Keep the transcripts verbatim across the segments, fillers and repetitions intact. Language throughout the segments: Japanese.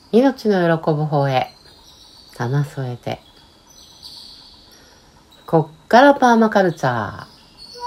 命の喜ぶ方へ棚添えて。こっからパーマカルチャー。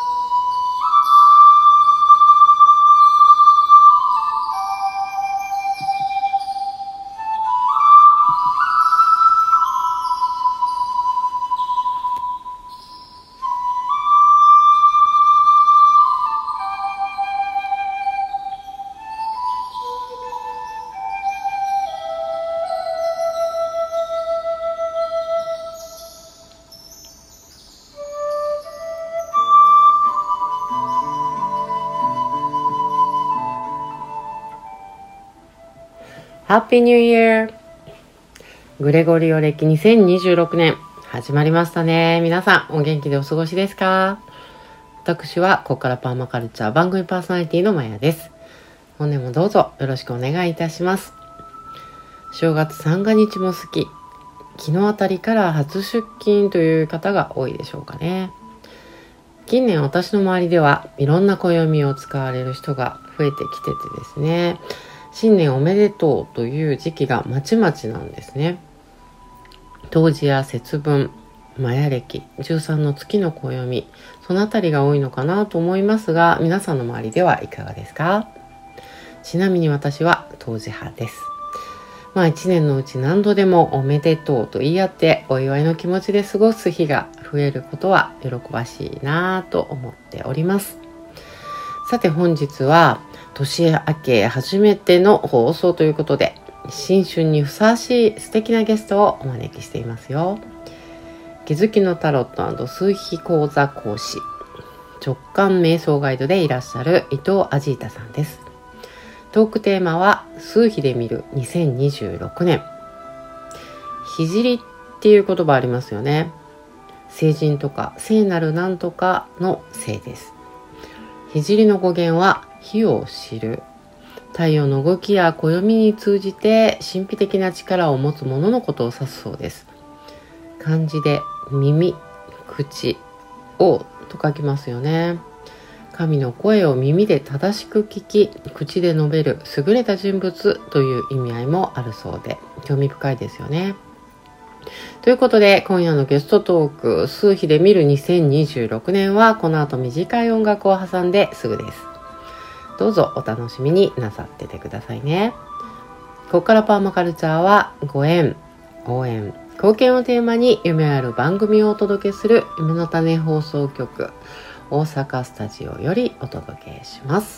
ハッピーニューイヤー。グレゴリオ暦にせんにじゅうろくねん始まりましたね。皆さんお元気でお過ごしですか？私はここからパーマカルチャー番組パーソナリティのまやです。本年もどうぞよろしくお願いいたします。正月三が日も好き、昨日あたりから初出勤という方が多いでしょうかね。近年私の周りではいろんな暦を使われる人が増えてきててですね、新年おめでとうという時期がまちまちなんですね。冬至や節分、マヤ暦、じゅうさんの月の暦、そのあたりが多いのかなと思いますが、皆さんの周りではいかがですか？ちなみに私は冬至派です。まあ一年のうち何度でもおめでとうと言い合ってお祝いの気持ちで過ごす日が増えることは喜ばしいなと思っております。さて本日は年明け初めての放送ということで、新春にふさわしい素敵なゲストをお招きしていますよ。気づきのタロット&数秘講座講師、直感瞑想ガイドでいらっしゃる伊藤アジータさんです。トークテーマは数秘で見るにせんにじゅうろくねん。ひじりっていう言葉ありますよね。聖人とか聖なるなんとかの聖です。ひじりの語源は火を知る、太陽の動きや暦に通じて神秘的な力を持つもののことを指すそうです。漢字で耳、口、王と書きますよね。神の声を耳で正しく聞き、口で述べる優れた人物という意味合いもあるそうで、興味深いですよね。ということで今夜のゲストトーク、数秘で見るにせんにじゅうろくねんはこの後短い音楽を挟んですぐです。どうぞお楽しみになさっててくださいね。ここからパーマカルチャーはご縁、応援、貢献をテーマに夢ある番組をお届けする夢の種放送局大阪スタジオよりお届けします。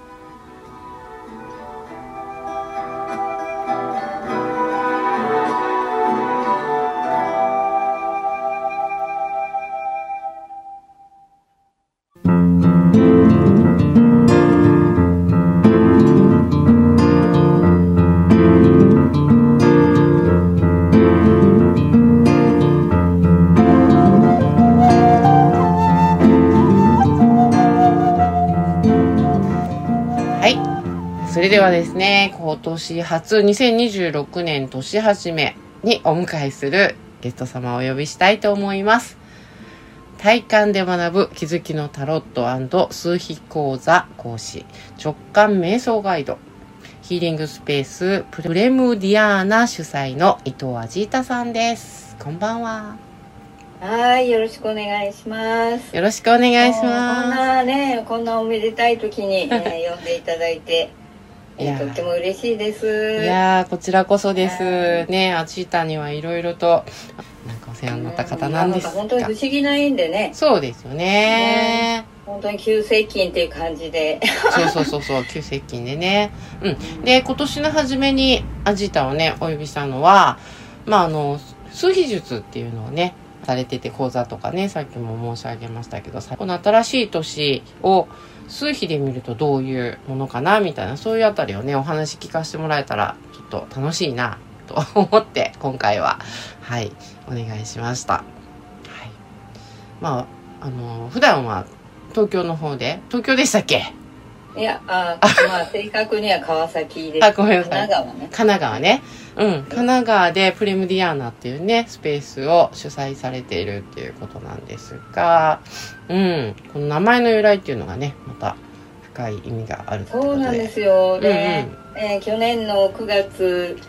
それではですね、今年初にせんにじゅうろくねん年始めにお迎えするゲスト様をお呼びしたいと思います。体感で学ぶ気づきのタロット&数秘講座講師、直感瞑想ガイド、ヒーリングスペースプレムディアーナ主催の伊藤アジータさんです。こんばんは。 はい、よろしくお願いします。 よろしくお願いします。 こんなね、こんなおめでたい時に、えー、呼んでいただいてえー、とっても嬉しいです。 いやこちらこそですね。アジータにはいろいろとなんかお世話になった方なんですが、 なんか本当に不思議な縁でね。 そうですよね。ね、 本当に急接近っていう感じでそうそうそうそう急接近でね、うん、で今年の初めにアジータをねお呼びしたのは、まああの数秘術っていうのをねされてて、講座とかねさっきも申し上げましたけど、この新しい年を数秘で見るとどういうものかなみたいな、そういうあたりをねお話聞かせてもらえたらちょっと楽しいなと思って今回ははいお願いしました。はい、まああの普段は東京の方で、東京でしたっけ？ いや、あまあ正確には川崎です。 あ、ごめんなさい。 神奈川ね。 神奈川ね。うん。神奈川でプレムディアーナっていうね、スペースを主催されているっていうことなんですが、うん。この名前の由来っていうのがね、また深い意味があるってことで。 そうなんですよ。で、 うんうん、 えー、去年のくがつ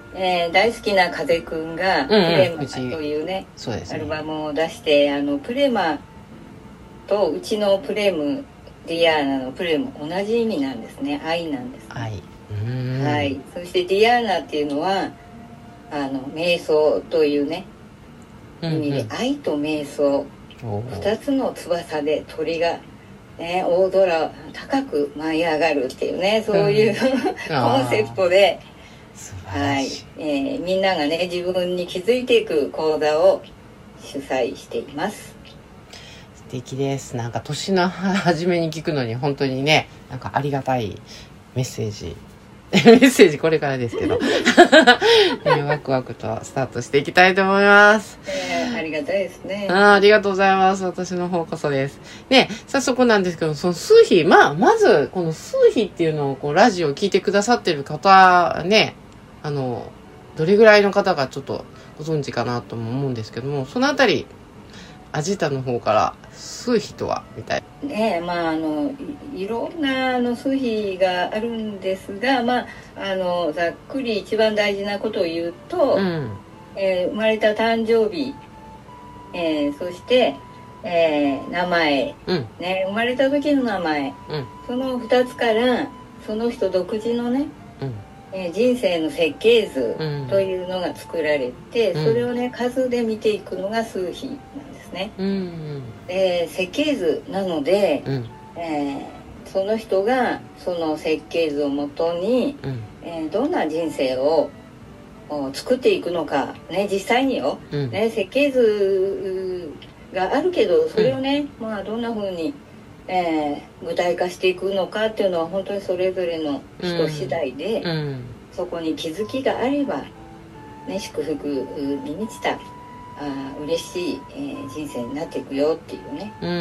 えー、大好きな風くんがプレマというね、 そうですね、 アルバムを出して、あのプレマとうちのプレム、ディアーナのプレム同じ意味なんですね。愛なんです、ね、 愛。うーん、 はい。そしてディアーナっていうのはあの瞑想というね意味で、うんうん、愛と瞑想二つの翼で鳥が、ね、大空高く舞い上がるっていうね、そういう、うん、コンセプトで、はい、えー、みんながね自分に気づいていく講座を主催しています。 素敵です。なんか年の初めに聞くのに本当にね、なんかありがたいメッセージメッセージこれからですけど、ね、ワクワクとスタートしていきたいと思います。 えー、ありがたいですね。 あ, ありがとうございます。私の方こそです。ね、早速なんですけど、その数秘、まあ、まず、この数秘っていうのを、こう、ラジオを聞いてくださってる方、ね、あの、どれぐらいの方がちょっとご存知かなとも思うんですけども、そのあたり、アジタの方から数秘とはみたいね。まああの い, いろんなあの数秘があるんですが、まああのざっくり一番大事なことを言うと、うん、えー、生まれた誕生日、えー、そして、えー、名前、うんね、生まれた時の名前、うん、そのふたつからその人独自のね、うんえー、人生の設計図というのが作られて、うん、それをね数で見ていくのが数秘なんですね、うんうんえー、設計図なので、うんえー、その人がその設計図をもとに、うんえー、どんな人生を作っていくのか、ね、実際によ、うんね、設計図があるけどそれをね、うんまあ、どんな風にえー、具体化していくのかっていうのは本当にそれぞれの人次第で、うんうん、そこに気づきがあれば、ね、祝福に満ちたあ嬉しい、えー、人生になっていくよっていうね、うん、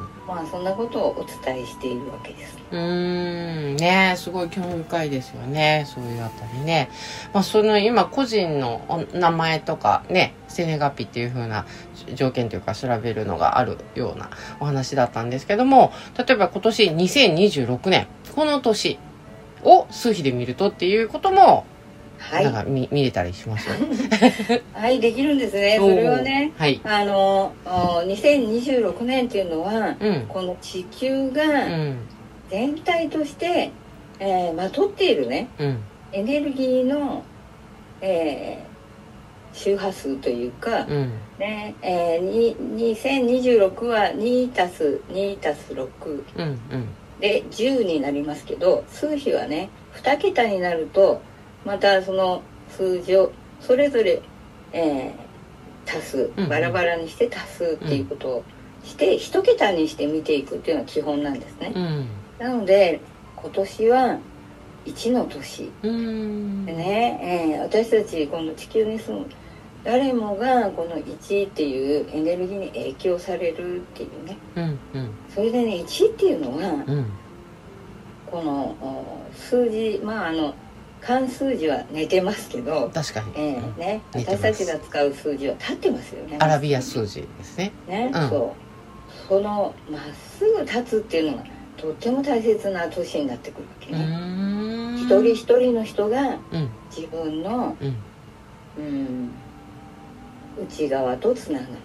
まあそんなことをお伝えしているわけです。 うーんね、すごい興味深いですよね、そういうあたりね。まあその今個人の名前とかね、生年月日っていう風な条件というか調べるのがあるようなお話だったんですけども、例えば今年にせんにじゅうろくねんこの年を数比で見るとっていうことも、はい、なんか 見, 見れたりしますよはいできるんですね。それはね、はい、あのにせんにじゅうろくねんっていうのは、うん、この地球が全体として、えー、まとっているね、うん、エネルギーの、えー周波数というか、うんねえー、にせんにじゅうろくはにたすにたすろく、うんうん、でじゅうになりますけど、数比はねに桁になるとまたその数字をそれぞれ、えー、足すバラバラにして足すっていうことをして、うん、いち桁にして見ていくっていうのが基本なんですね、うん、なので今年はいちの年、うん、でね、えー、私たちこの地球に住む誰もがこのいちっていうエネルギーに影響されるっていうね、うんうん、それでねいちっていうのは、うん、この数字、まああの漢数字は寝てますけど、 確かに、 えーね、私たちが使う数字は立ってますよね。 アラビア数字ですね。 ね、うん、そうそのまっすぐ立つっていうのがとっても大切な年になってくるわけね。一人一人の人が自分の、うんうん内側とつながって、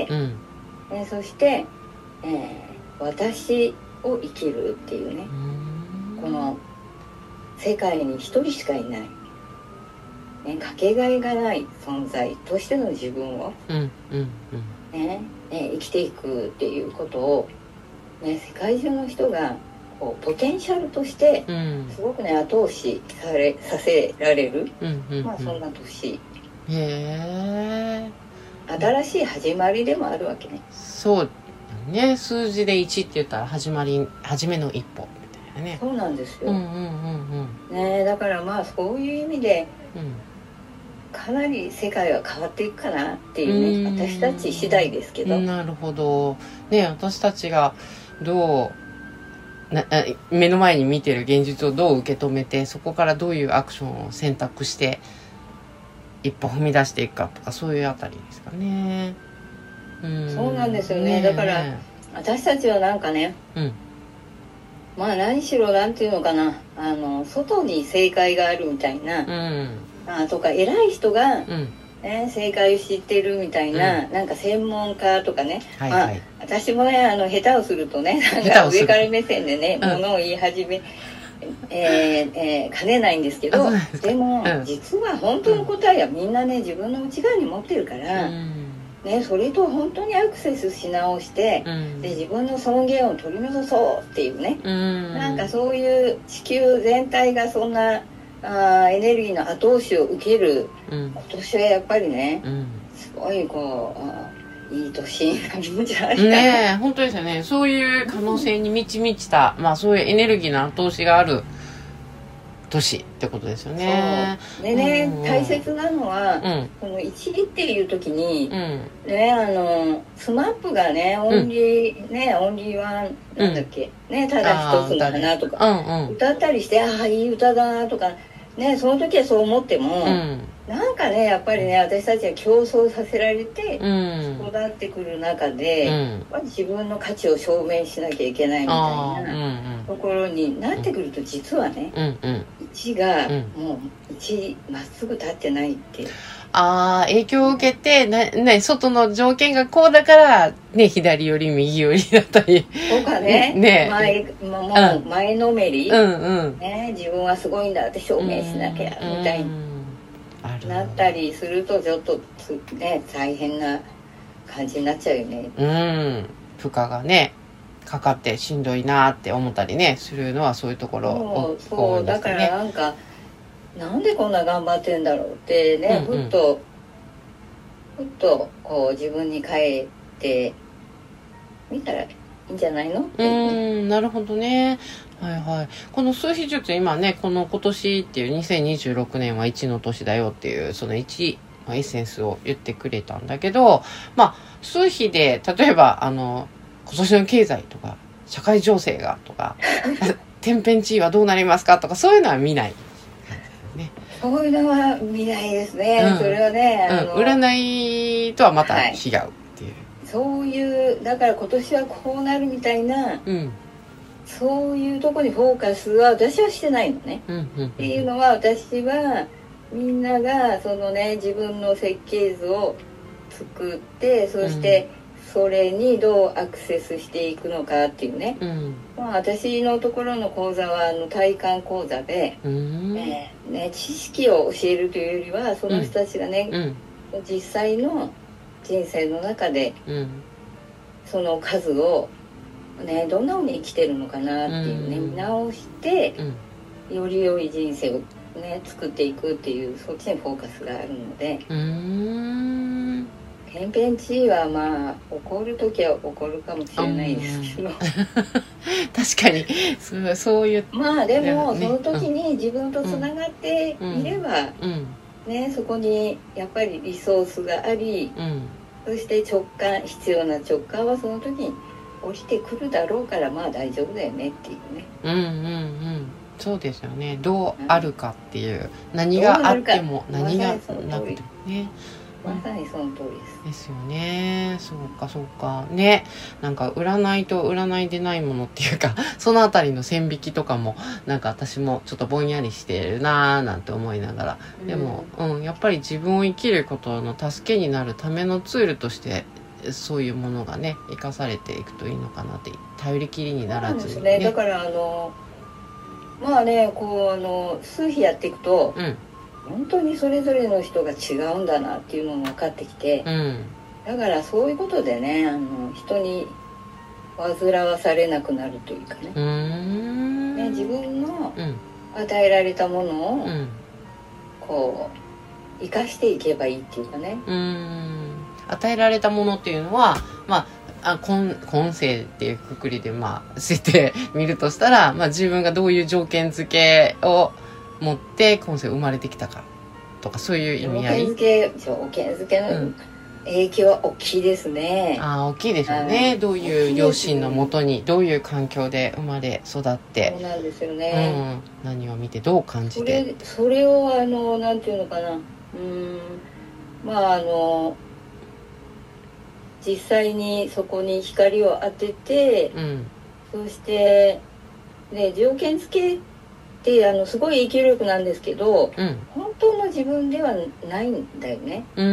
うんえー、そして、えー、私を生きるっていうね、この世界に一人しかいない、ね、かけがえがない存在としての自分を、うんうんうんねね、生きていくっていうことを、ね、世界中の人がこうポテンシャルとしてすごくね後押しされさせられる、うんうんうん、まあそんな年。 へー、 新しい始まりでもあるわけね。 そうね、数字でいちって言ったら始まり初めの一歩みたいなね。 そうなんですよ、うんうんうんうん、ね、だからまあそういう意味で、うん、かなり世界は変わっていくかなっていうね、私たち次第ですけど。 なるほどね、私たちがどうな目の前に見てる現実をどう受け止めて、そこからどういうアクションを選択して一歩踏み出していくかとか、そういうあたりですかね。 うん、そうなんですよね。だから私たちはなんかね、うん、まあ何しろなんていうのかな、あの外に正解があるみたいな、うん、 あとか偉い人が、 うんね、正解を知ってるみたいな、うん、なんか専門家とかね、 はいはい、 まあ、私もねあの下手をするとねなんか上から目線でね、うん、ものを言い始め、えーえー、兼ねないんですけど、でも、うん、実は本当の答えはみんなね自分の内側に持ってるから、うんね、それと本当にアクセスし直して、うん、で自分の尊厳を取り戻そうっていうね、うん、なんかそういう地球全体がそんなあエネルギーの後押しを受ける、うん、今年はやっぱりね、うん、すごいこういい年になるんじゃないかな。 ねえ本当ですよね。そういう可能性に満ち満ちた、うん、まあそういうエネルギーの後押しがある年ってことですよね。 そうでね、うんうん、大切なのは、うん、このいちっていう時に、うん、ねあのスマップがねオンリー、うん、ねオンリーワンなんだっけ、うん、ねただ一つの花とか、うんうん、歌ったりしてああいい歌だなとかねその時はそう思っても、うん、なんかねやっぱりね私たちは競争させられて育ってくる中で、うん、やっぱり自分の価値を証明しなきゃいけないみたいなところになってくると実はね、うんうん、いちがもういちまっすぐ立ってないってああ影響を受けてな、ね、外の条件がこうだからね左寄り右寄りだったりとかねね前もう前のめり、うんうんね、自分はすごいんだって証明しなきゃみたいになったりするとちょっとね大変な感じになっちゃうよね。 うん負荷がねかかってしんどいなって思ったりねするのはそういうところそうそうだからなんかなんでこんな頑張ってんだろうってね、うんうん、ふっとふっとこう自分に返ってみたらいいんじゃないのって、 うんなるほどね。はいはい。この数比術今ねこの今年っていうにせんにじゅうろくねんはいちの年だよっていうそのいちのエッセンスを言ってくれたんだけど、まあ数比で例えばあの今年の経済とか社会情勢がとか天変地異はどうなりますかとかそういうのは見ない。 そういうのは見ないですね、うん、それはねあの、 うん、占いとはまた違うっていう、はい、 そういうだから今年はこうなるみたいな、うん、そういうとこにフォーカスは私はしてないのね、うんうんうん、っていうのは私はみんながそのね自分の設計図を作ってそしてそれにどうアクセスしていくのかっていうね、うんまあ、私のところの講座はあの体感講座で、うんえーね、知識を教えるというよりはその人たちがね、うん、実際の人生の中で、うん、その数を、ね、どんなふうに生きてるのかなっていうね、うん、見直して、うん、より良い人生を、ね、作っていくっていうそっちにフォーカスがあるので。うん天変地異はまあ起こるときは起こるかもしれないですけど確かにそうそういうまあでも、ね、その時に自分とつながっていれば、うんうん、ね、そこにやっぱりリソースがあり、うん、そして直感必要な直感はその時に降りてくるだろうからまあ大丈夫だよねっていうね。 うんうんうんそうですよね。どうあるかっていう、うん、何があっても何がなくてもねまさにその通りです。 ですよね。そうかそうかね。なんか占いと占いでないものっていうかそのあたりの線引きとかもなんか私もちょっとぼんやりしてるなーなんて思いながら、でも、うん、うん、やっぱり自分を生きることの助けになるためのツールとしてそういうものがね生かされていくといいのかなって、頼りきりにならずにね。 そうですね。だからあのまあねこうあの数日やっていくと。うん本当にそれぞれの人が違うんだなっていうのも分かってきて、うん、だからそういうことでねあの人に煩わされなくなるというか ね, うーんね自分の与えられたものを、うん、こう生かしていけばいいっていうかね。 うーん与えられたものっていうのはまああ 今, 今世っていうくくりでまあしてみるとしたら、まあ、自分がどういう条件付けを持って今世生まれてきたかとかそういう意味合い。 条件付け条件付けの影響は大きいですね、 うん、あ大きいでしょうね。どういう両親のもとにどういう環境で生まれ育ってそうなんですよね、 うん、何を見てどう感じてそ, れそれをあのなんていうのかなうんまああの実際にそこに光を当てて、うん、そしてね条件付けってあのすごい影響力なんですけど、うん、本当の自分ではないんだよね、 うん、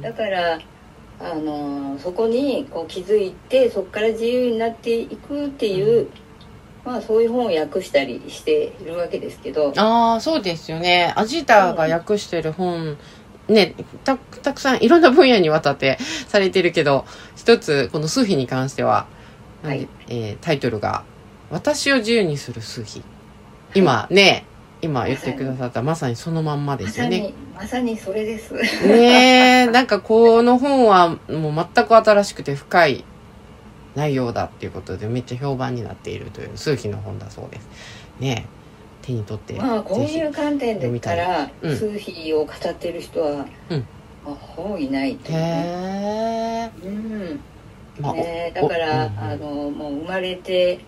だからあのそこにこう気づいてそこから自由になっていくっていう、うん、まあそういう本を訳したりしているわけですけど。 ああそうですよね。アジタが訳してる本、うん、ね た, たくさんいろんな分野にわたってされてるけど、一つこの数秘に関しては、はいえー、タイトルが私を自由にする数秘。今、はい、ね今言ってくださったまさにそのまんまですよね。 まさに、まさにそれですねえなんかこの本はもう全く新しくて深い内容だっていうことでめっちゃ評判になっているという数秘の本だそうですね。手に取ってまあこういう観点でから数秘を語っている人は、うんまあ、ほぼいないというね。へー、うんまあね、だから、うんうん、あのもう生まれて、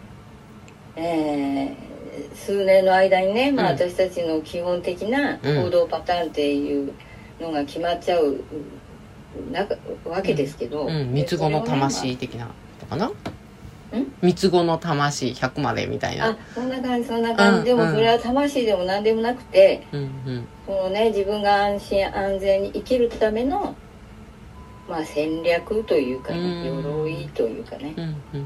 えー数年の間にね、まあ、私たちの基本的な行動パターンっていうのが決まっちゃうなわけですけど、 うんうん、三つ子の魂的なことかな。三つ子の魂ひゃくまでみたいな。 あ、そんな感じそんな感じ、うん、でもそれは魂でも何でもなくて、うんうん、そのね自分が安心安全に生きるためのまあ戦略というかね、うん、鎧というかね、うんうんうん、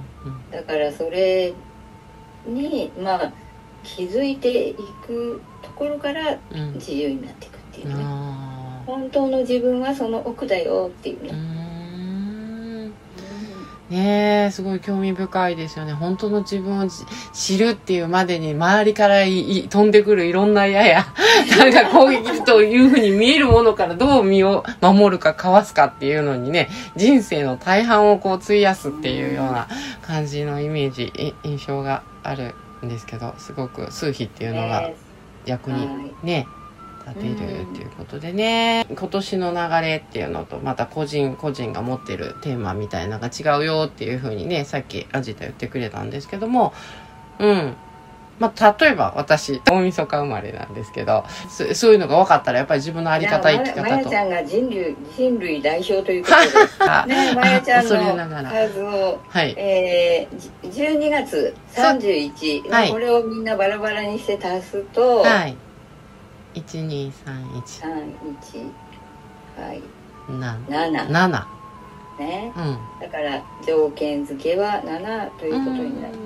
だからそれにまあ気づいていくところから自由になっていくっていうね、うん、本当の自分はその奥だよっていうね。うーんねえすごい興味深いですよね。本当の自分を知るっていうまでに周りからいい飛んでくるいろんな矢やなんか攻撃というふうに見えるものからどう身を守るかかわすかっていうのにね人生の大半をこう費やすっていうような感じのイメージ印象があるんですけど、すごく数秘っていうのが役にね立てるっていうことでね、今年の流れっていうのとまた個人個人が持ってるテーマみたいなのが違うよっていう風にねさっきアジタ言ってくれたんですけども、うんまあ、例えば私大晦日生まれなんですけど そ, そういうのが分かったらやっぱり自分の在り方生き方とまやちゃんが人類人類代表ということでねまやちゃんの数を、はいえー、じゅうにがつさんじゅういち、はい、これをみんなバラバラにして足すと、はい、 いちにさんいちさんいちはいななななね、うん、だから条件付けはななということになって、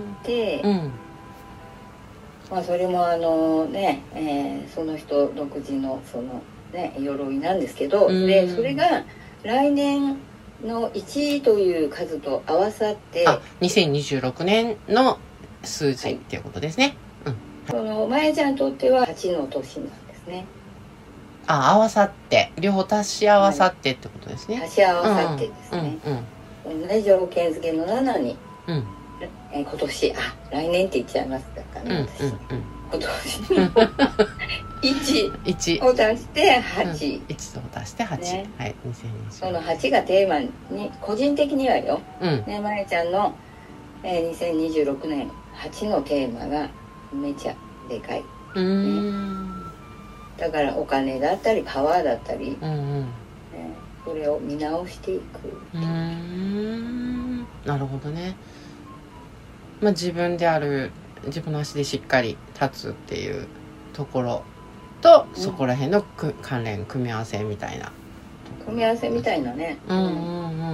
うんうんまあ、それもあのね、えー、その人独自のそのね鎧なんですけど、うん、でそれが来年のいちという数と合わさってあにせんにじゅうろくねんの数字っていうことですね、 はいうん、そのまやちゃんにとってははちの年なんですね。 あ合わさって両方足し合わさってってことですね、はい、 足し合わさってですね、うんうんうん、ね条件付けのななに、うんえ今年あ来年って言っちゃいますかね、私、うんうんうん、今年いちを足してはち、うん、 いちと足してはち、ね、はいにせんにじゅうそのはちがテーマに個人的にはよ、うんね、まやちゃんの、えー、にせんにじゅうろくねんはちのテーマがめちゃでかい、うーん、ね、だからお金だったりパワーだったり、うんうんね、それを見直していく。 うーんなるほどね。まあ、自分である自分の足でしっかり立つっていうところと、うん、そこら辺の関連組み合わせみたいな組み合わせみたいなね、うんうんうん、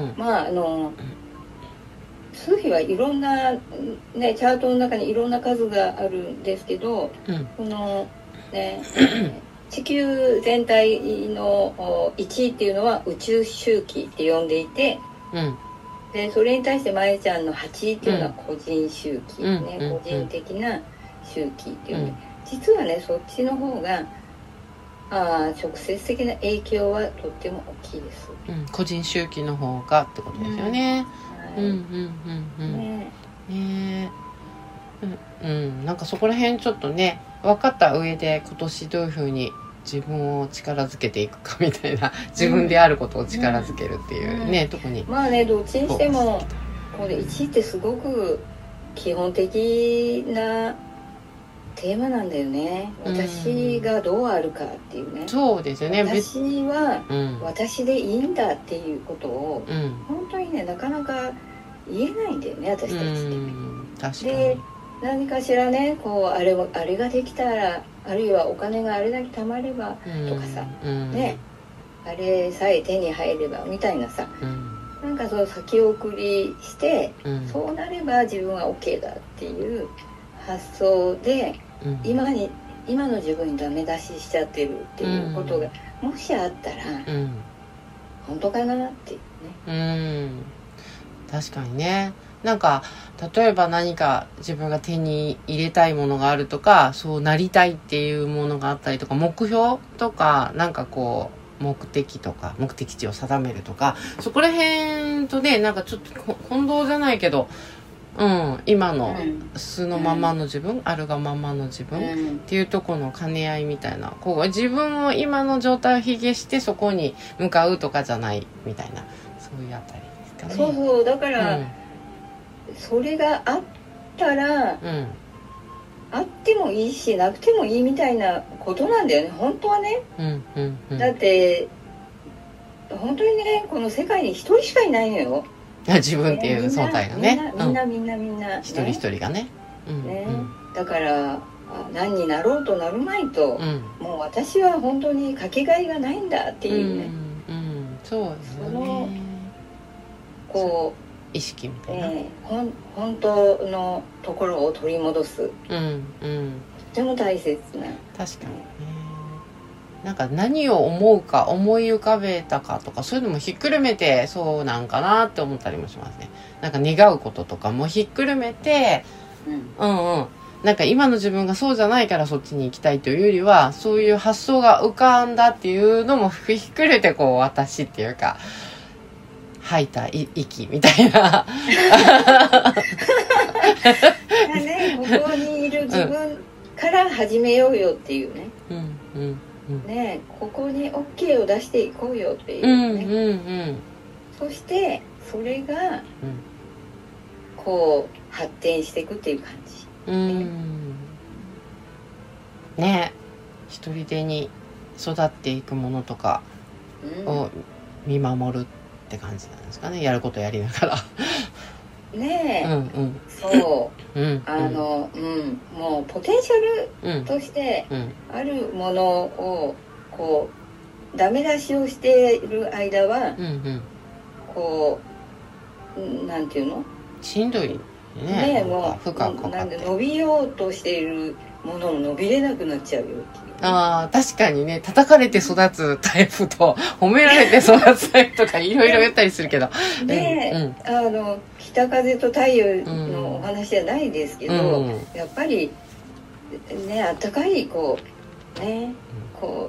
まああの数秘はいろんな、ね、チャートの中にいろんな数があるんですけど、うん、このね地球全体のいちいっていうのは宇宙周期って呼んでいて、うんでそれに対してまやちゃんのはちっていうのは個人周期、うんね、個人的な周期っていうね、うん、実はねそっちの方があ直接的な影響はとっても大きいです、 うん、個人周期の方がってことですよね。うんうんうんうんねねうん、うん、なんかそこら辺ちょっとね分かった上で今年どういうふうに自分を力づけていくかみたいな自分であることを力づけるっていうね、うん、特にまあねどっちにしてもこれいちってすごく基本的なテーマなんだよね、うん、私がどうあるかっていうね。 そうですよね。 私は私でいいんだっていうことを、うん、本当にねなかなか言えないんだよね私たちって、うん、確かにで何かしらねこうあれはあれができたらあるいはお金があれだけ貯まればとかさ、 うん、 ねあれさえ手に入ればみたいなさ、 うん、 なんかその先送りして、 うん、 そうなれば自分は OK だっていう発想で、うん、今に今の自分にダメ出ししちゃってるっていうことが、うん、もしあったら、うん、本当かなっていうね、 うん、確かにね。なんか例えば何か自分が手に入れたいものがあるとか、そうなりたいっていうものがあったりとか、目標とかなんかこう目的とか目的地を定めるとか、そこら辺とねなんかちょっと混同じゃないけど、うん、今の素のままの自分、うん、あるがままの自分っていうところの兼ね合いみたいな、こう自分を今の状態を卑下してそこに向かうとかじゃないみたいな、そういうあたりですかね。 そうそう、だから、うん、それがあったら、うん、あってもいいしなくてもいいみたいなことなんだよね本当はね、うんうんうん、だって本当にねこの世界に一人しかいないのよ、 自分っていう存在がね、 みんなみんなみんなみんな、ね、 一人一人がね、うんね、うん、だから何になろうとなるまいと、うん、もう私は本当にかけがえがないんだっていうね、 うんうん、そうですよね、そのこう意識みたいな、 えー、ほん本当のところを取り戻す、うんうん、とても大切な。 確かにね、なんか何を思うか思い浮かべたかとかそういうのもひっくるめてそうなんかなって思ったりもしますね。なんか願うこととかもひっくるめて、うん、うんうんなんか今の自分がそうじゃないからそっちに行きたいというよりは、そういう発想が浮かんだっていうのもひっくるめてこう私っていうか吐いた息みたいなね、ここにいる自分から始めようよっていうね、うんうんうん、ねここに OK を出していこうよっていうね、うんうんうん、そしてそれが、うん、こう発展していくっていう感じ、うんね一人でに育っていくものとかを見守るって感じなんですかね、やることやりながらねえ、うんうん、そう、うん、あの、うん、もうポテンシャルとしてあるものをこうダメ出しをしている間は、うんうん、こうなんていうのしんどいね、 ねえもうなんで伸びようとしているものも伸びれなくなっちゃうよっていう。 ああ確かにね、叩かれて育つタイプと褒められて育つタイプとかいろいろ言ったりするけどねえ、うん、あの北風と太陽のお話じゃないですけど、うん、やっぱりねあったかいこうねこ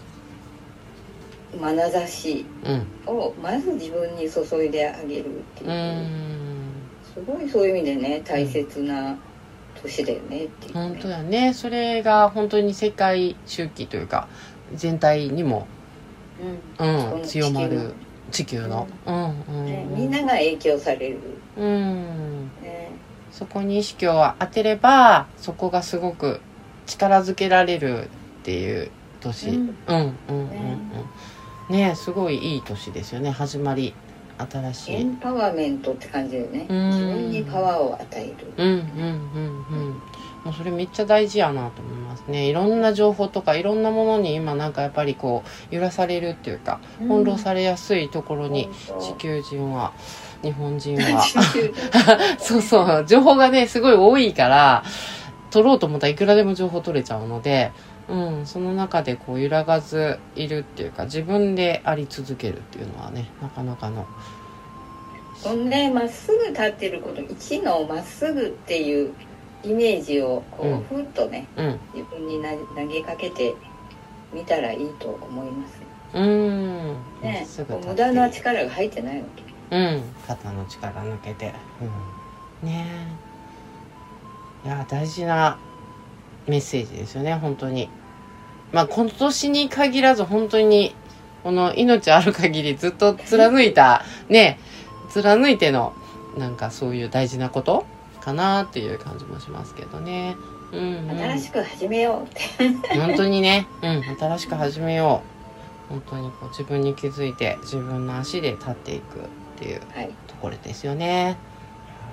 う眼差しをまず自分に注いであげるっていう、うん、すごいそういう意味でね大切な年だよねっていうね。 本当だね。それが本当に世界周期というか全体にも、うんうん、強まる地球の、うんうんね、みんなが影響される、 うんね、そこに意識を当てればそこがすごく力づけられるっていう年、うん、うんうんうんうんね、すごいいい年ですよね。始まり新しいエンパワーメントって感じだよね。自分にパワーを与える。 うんうんうんうん。もうそれめっちゃ大事やなと思いますね。いろんな情報とかいろんなものに今なんかやっぱりこう揺らされるっていうか、うん、翻弄されやすいところに地球人は日本人はそうそう情報がねすごい多いから取ろうと思ったらいくらでも情報取れちゃうので。うん、その中でこう揺らがずいるっていうか自分であり続けるっていうのはねなかなかのこのねまっすぐ立ってること一のまっすぐっていうイメージをこう、うん、ふっとね、うん、自分にな投げかけてみたらいいと思います。うんね無駄な力が入ってないわけ。うん肩の力抜けて、うん、ねえいや大事なメッセージですよね本当に。まあ今年に限らず本当にこの命ある限りずっと貫いたね貫いてのなんかそういう大事なことかなっていう感じもしますけどね、 うんうん、新しく始めようって本当にね、うん、新しく始めよう本当にこう自分に気づいて自分の足で立っていくっていうところですよね、は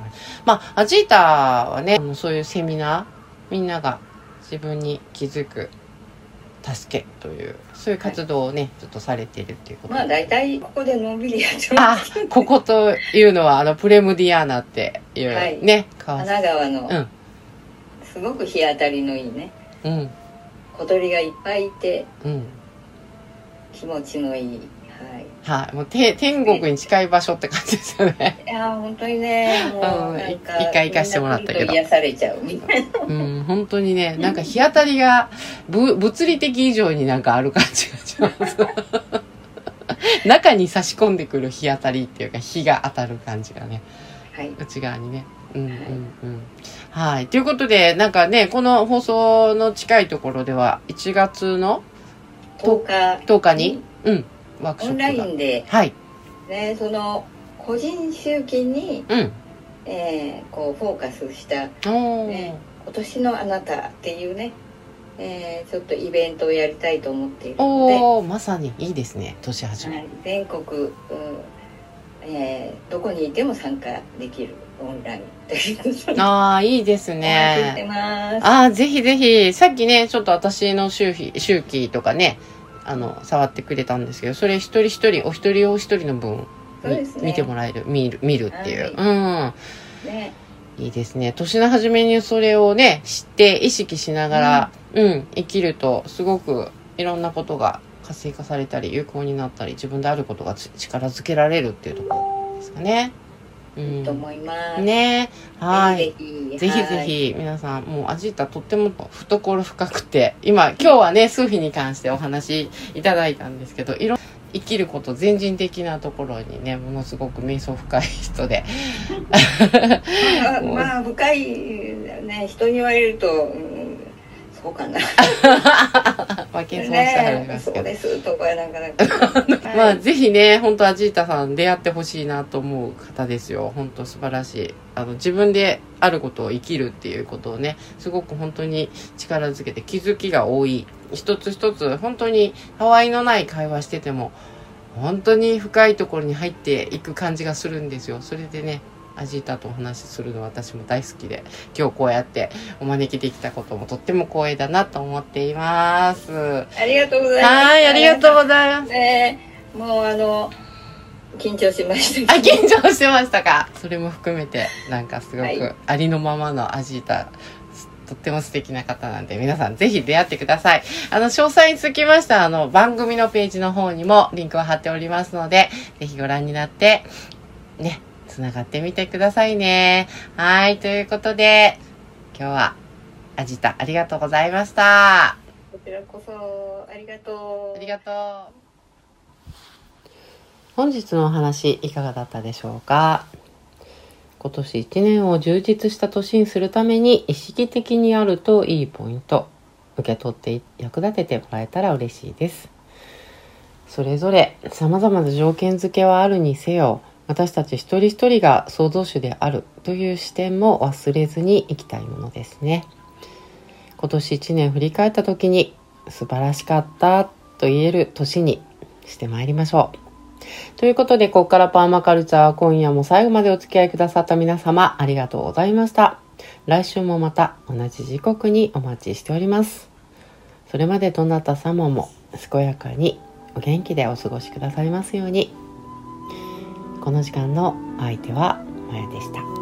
まあアジータはね、そういうセミナー、みんなが自分に気づく助けというそういう活動をね、はい、ずっとされているっていうことで、 まあ大体ここでのんびりやってます。 あ、ここというのはあのプレムディアーナっていうね、 はい、神奈川の、うん、すごく日当たりのいいね、うん、小鳥がいっぱいいて、うん、気持ちのいい、 はいはい、もうて天国に近い場所って感じですよね。 いや本当にね、もうなんか一回行かしてもらったけど癒されちゃうみたいな。 うん、本当にね、なんか日当たりがぶ物理的以上になんかある感じがします。中に差し込んでくる日当たりっていうか、日が当たる感じがね、はい、内側にね。うんうんうん。はい。ということで、なんかね、この放送の近いところではいちがつのとおか、 とおかに、うん、ワークショップがオンラインで、 はい。 ね、その個人集金に、うんえー、こうフォーカスした、ね、今年のあなたっていうね、えー、ちょっとイベントをやりたいと思っているので、 おまさにいいですね、年始め、はい、 全国、うんえー、どこにいても参加できるオンラインというああいいですね。 してます。 ああぜひぜひ、さっきねちょっと私の周期周期とかねあの触ってくれたんですけど、それ一人一人お一人お一人の分そうです、ね、 見てもらえる見る見るっていう、 はい、 うんね、 いいですね。年の初めにそれをね知って意識しながら、うん、うん、生きるとすごくいろんなことが活性化されたり有効になったり自分であることが力づけられるっていうところですかね。 うん、いいと思いますね。はい。 ぜひぜひぜひ皆さん、もうアジータとっても懐深くて、今今日はね数秘に関してお話いただいたんですけど、いろんな生きること全人的なところにねものすごく瞑想深い人でまあ、まあ深いね人に言われると、うん、そうかなまあ謙遜してはりますけど、 ね、そうですとかなんかなんかまあぜひね本当アジータさん出会ってほしいなと思う方ですよ。本当素晴らしい。あの自分であることを生きるっていうことをねすごく本当に力づけて気づきが多い。一つ一つ本当にたわいのない会話してても本当に深いところに入っていく感じがするんですよ。それでねアジータとお話しするの私も大好きで、今日こうやってお招きできたこともとっても光栄だなと思っています。 ありがとうございます。 はい、ありがとうございます。 ね、もうあの緊張しました。 あ、緊張してましたか。それも含めてなんかすごくありのままのアジータ、とっても素敵な方なんで皆さんぜひ出会ってください。あの詳細につきましてはあの番組のページの方にもリンクを貼っておりますので、ぜひご覧になってねつながってみてくださいね。はい、ということで今日はアジタありがとうございました。 こちらこそありがとう。 ありがとう。本日のお話いかがだったでしょうか。今年いちねんを充実した年にするために意識的にあるといいポイント、受け取って役立ててもらえたら嬉しいです。それぞれ様々な条件付けはあるにせよ、私たち一人一人が創造主であるという視点も忘れずに生きたいものですね。今年いちねん振り返った時に素晴らしかったと言える年にしてまいりましょう。ということで、ここからパーマカルチャー、今夜も最後までお付き合いくださった皆様ありがとうございました。来週もまた同じ時刻にお待ちしております。それまでどなた様も健やかにお元気でお過ごしくださいますように。この時間の相手はまやでした。